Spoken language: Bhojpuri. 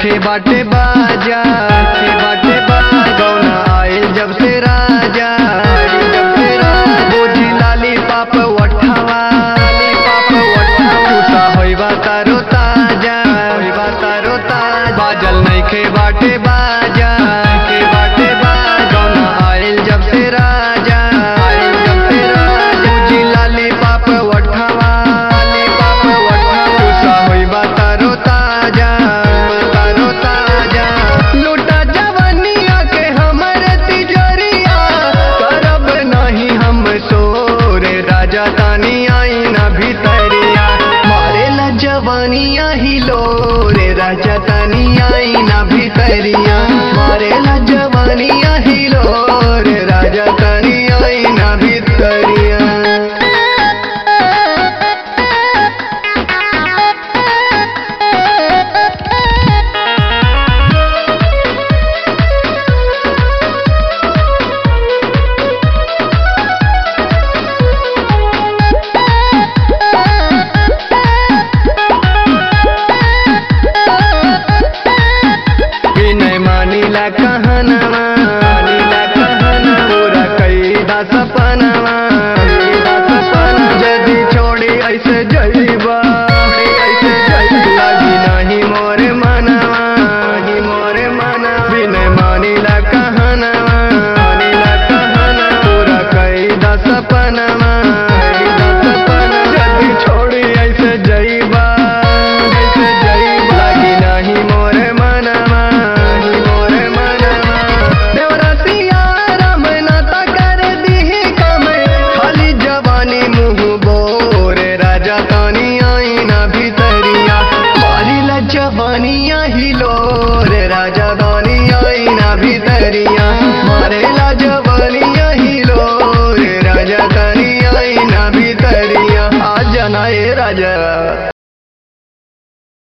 नइखे बाटे बाजा गौना आइल जब से राजा बोझी लाली पाप वठावा खुशा होइबा तारो ताजा बाजल नइखे बाटे बाजा गौना आइल जब से राजा बोझी लाली पाप वठावा खुशा होइबा तारो ताजा लूटा जवानिया के हमर तिजोरिया करब नहीं हम सोरे राजा तानी आई ना भीतरिया मारेला जवानिया हिलो रे राजा तानी आई ना भीतरिया मारेला जवानिया हिलो रे राजा